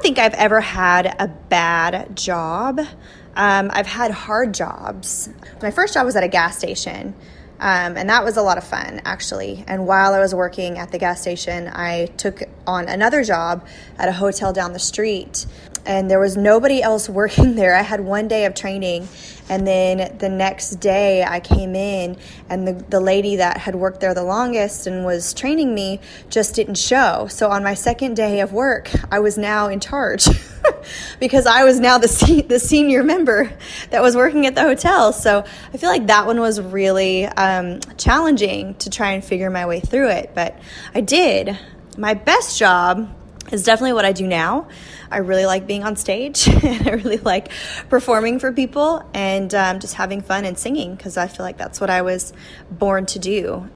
think I've ever had a bad job. I've had hard jobs. My first job was at a gas station, and that was a lot of fun, actually. And while I was working at the gas station, I took on another job at a hotel down the street, and there was nobody else working there. I had one day of training, and then the next day I came in, and the lady that had worked there the longest and was training me just didn't show. So on my second day of work, I was now in charge because I was now the senior member that was working at the hotel. So I feel like that one was really challenging to try and figure my way through it, but I did. My best job is definitely what I do now. I really like being on stage and I really like performing for people and just having fun and singing because I feel like that's what I was born to do.